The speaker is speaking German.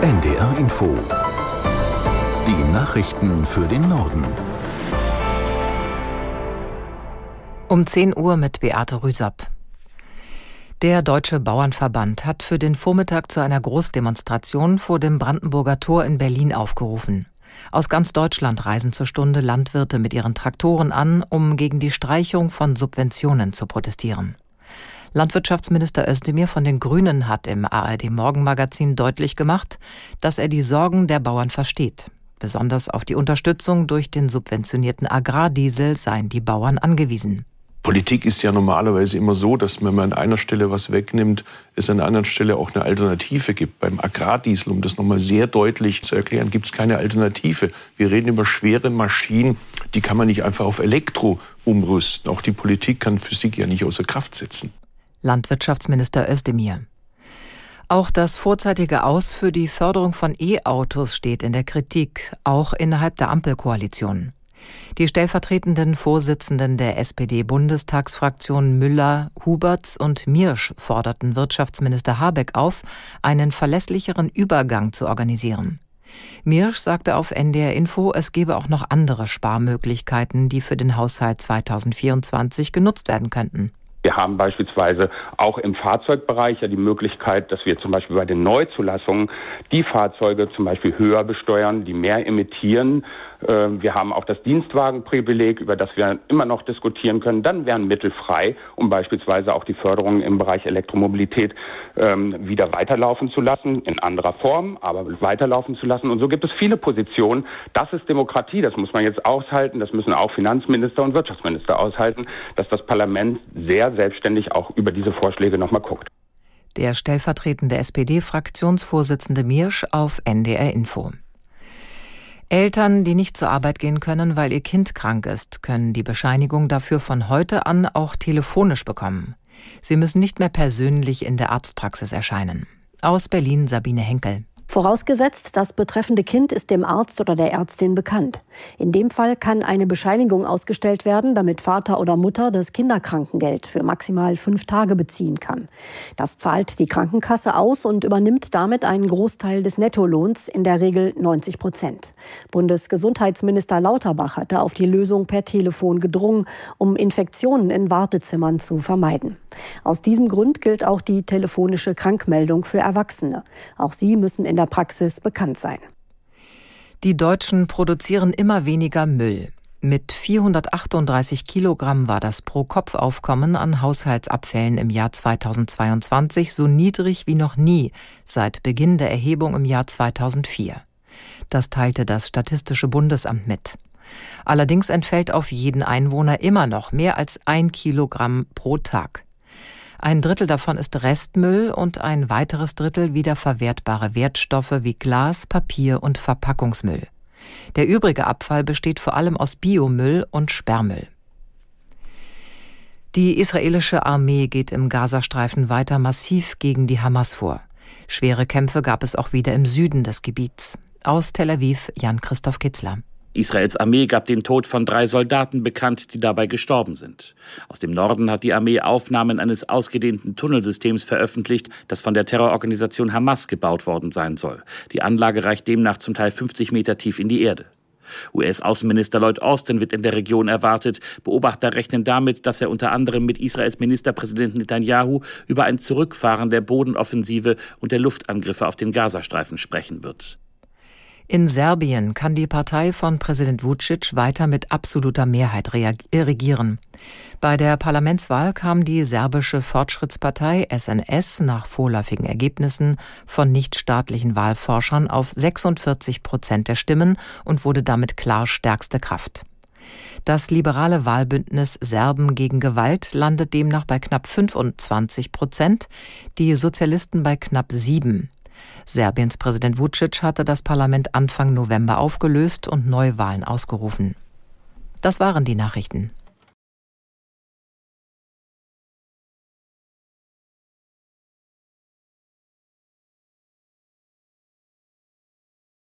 NDR Info. Die Nachrichten für den Norden. Um 10 Uhr mit Beate Rüsapp. Der Deutsche Bauernverband hat für den Vormittag zu einer Großdemonstration vor dem Brandenburger Tor in Berlin aufgerufen. Aus ganz Deutschland reisen zur Stunde Landwirte mit ihren Traktoren an, um gegen die Streichung von Subventionen zu protestieren. Landwirtschaftsminister Özdemir von den Grünen hat im ARD-Morgenmagazin deutlich gemacht, dass er die Sorgen der Bauern versteht. Besonders auf die Unterstützung durch den subventionierten Agrardiesel seien die Bauern angewiesen. Politik ist ja normalerweise immer so, dass wenn man an einer Stelle was wegnimmt, es an einer anderen Stelle auch eine Alternative gibt. Beim Agrardiesel, um das nochmal sehr deutlich zu erklären, gibt es keine Alternative. Wir reden über schwere Maschinen, die kann man nicht einfach auf Elektro umrüsten. Auch die Politik kann Physik ja nicht außer Kraft setzen. Landwirtschaftsminister Özdemir. Auch das vorzeitige Aus für die Förderung von E-Autos steht in der Kritik, auch innerhalb der Ampelkoalition. Die stellvertretenden Vorsitzenden der SPD-Bundestagsfraktionen Müller, Huberts und Miersch forderten Wirtschaftsminister Habeck auf, einen verlässlicheren Übergang zu organisieren. Miersch sagte auf NDR Info, es gebe auch noch andere Sparmöglichkeiten, die für den Haushalt 2024 genutzt werden könnten. Wir haben beispielsweise auch im Fahrzeugbereich ja die Möglichkeit, dass wir zum Beispiel bei den Neuzulassungen die Fahrzeuge zum Beispiel höher besteuern, die mehr emittieren. Wir haben auch das Dienstwagenprivileg, über das wir immer noch diskutieren können. Dann wären Mittel frei, um beispielsweise auch die Förderung im Bereich Elektromobilität wieder weiterlaufen zu lassen, in anderer Form, aber weiterlaufen zu lassen. Und so gibt es viele Positionen. Das ist Demokratie, das muss man jetzt aushalten. Das müssen auch Finanzminister und Wirtschaftsminister aushalten, dass das Parlament sehr selbstständig auch über diese Vorschläge nochmal guckt. Der stellvertretende SPD-Fraktionsvorsitzende Miersch auf NDR Info. Eltern, die nicht zur Arbeit gehen können, weil ihr Kind krank ist, können die Bescheinigung dafür von heute an auch telefonisch bekommen. Sie müssen nicht mehr persönlich in der Arztpraxis erscheinen. Aus Berlin Sabine Henkel. Vorausgesetzt, das betreffende Kind ist dem Arzt oder der Ärztin bekannt. In dem Fall kann eine Bescheinigung ausgestellt werden, damit Vater oder Mutter das Kinderkrankengeld für maximal 5 Tage beziehen kann. Das zahlt die Krankenkasse aus und übernimmt damit einen Großteil des Nettolohns, in der Regel 90%. Bundesgesundheitsminister Lauterbach hatte auf die Lösung per Telefon gedrungen, um Infektionen in Wartezimmern zu vermeiden. Aus diesem Grund gilt auch die telefonische Krankmeldung für Erwachsene. Auch sie müssen in der Praxis bekannt sein. Die Deutschen produzieren immer weniger Müll. Mit 438 Kilogramm war das Pro-Kopf-Aufkommen an Haushaltsabfällen im Jahr 2022 so niedrig wie noch nie seit Beginn der Erhebung im Jahr 2004. Das teilte das Statistische Bundesamt mit. Allerdings entfällt auf jeden Einwohner immer noch mehr als 1 Kilogramm pro Tag. 1/3 davon ist Restmüll und ein weiteres Drittel wiederverwertbare Wertstoffe wie Glas, Papier und Verpackungsmüll. Der übrige Abfall besteht vor allem aus Biomüll und Sperrmüll. Die israelische Armee geht im Gazastreifen weiter massiv gegen die Hamas vor. Schwere Kämpfe gab es auch wieder im Süden des Gebiets. Aus Tel Aviv Jan-Christoph Kitzler. Israels Armee gab den Tod von 3 Soldaten bekannt, die dabei gestorben sind. Aus dem Norden hat die Armee Aufnahmen eines ausgedehnten Tunnelsystems veröffentlicht, das von der Terrororganisation Hamas gebaut worden sein soll. Die Anlage reicht demnach zum Teil 50 Meter tief in die Erde. US-Außenminister Lloyd Austin wird in der Region erwartet. Beobachter rechnen damit, dass er unter anderem mit Israels Ministerpräsident Netanyahu über ein Zurückfahren der Bodenoffensive und der Luftangriffe auf den Gazastreifen sprechen wird. In Serbien kann die Partei von Präsident Vučić weiter mit absoluter Mehrheit regieren. Bei der Parlamentswahl kam die serbische Fortschrittspartei SNS nach vorläufigen Ergebnissen von nichtstaatlichen Wahlforschern auf 46% der Stimmen und wurde damit klar stärkste Kraft. Das liberale Wahlbündnis Serben gegen Gewalt landet demnach bei knapp 25%, die Sozialisten bei knapp 7%. Serbiens Präsident Vučić hatte das Parlament Anfang November aufgelöst und Neuwahlen ausgerufen. Das waren die Nachrichten.